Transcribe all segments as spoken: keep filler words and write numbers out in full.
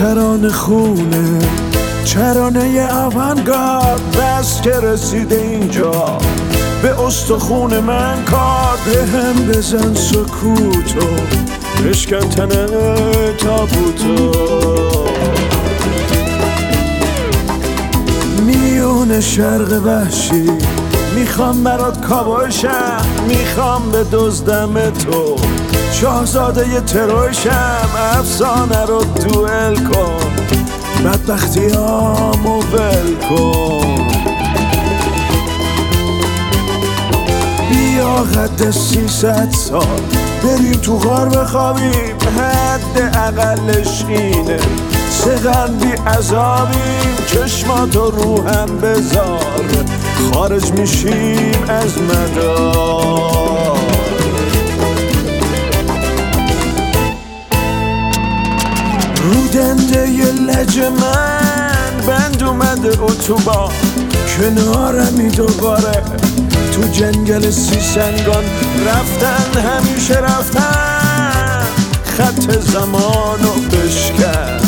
ترانه خونه، ترانه آوانگارد، بس که رسیده اینجا به استخون من کار. به هم بزن سکوتو، بشکن تنه تابوتو، میون شرق وحشی میخوام برات کابوشم، میخوام به دزدم تو شاهزاده ی تروشم. افسانه رو دوئل کن، بدبختیامو ول کن. بیا قد سیصد سال بریم تو غار بخوابیم، حد اقلش اینه سقن بی عذابیم. چشماتو روهم بذار، خارج میشیم از مدار. رودنده ی لج من بند اومده اتوبان، کنارمی دوباره تو جنگل سیسنگان. رفتن همیشه رفتن، خط زمانو بشکن.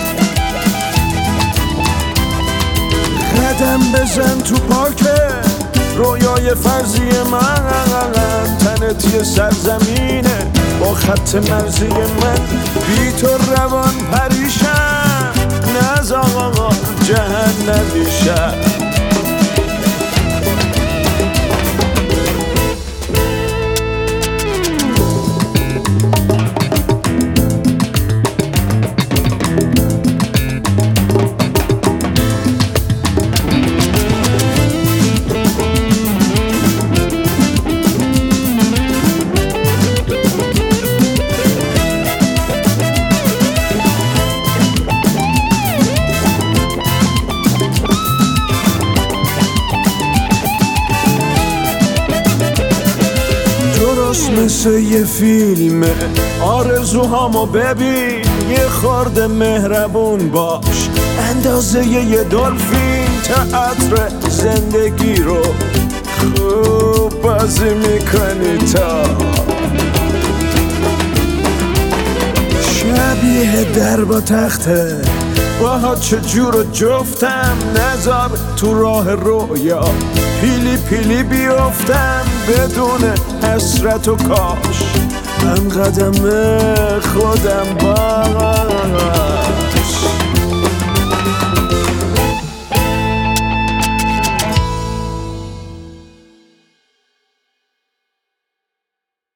قدم بزن تو پارک رویای فرضی من، تنت یه سرزمینه با خط مرزی من. بی تو روان پریشم، نز آقا جهنمیشم. مثل یه فیلمه، آرزوهامو ببین، یه خورده مهربون باش، اندازه یه دلفین. تئاتر زندگی رو خوب بازی میکنی تا شبیه در با تخته. باهات چجور و جفتم، نذار تو راه رویا پیلی پیلی بیفتم بدون حسرت و کاش هم قدم خودم با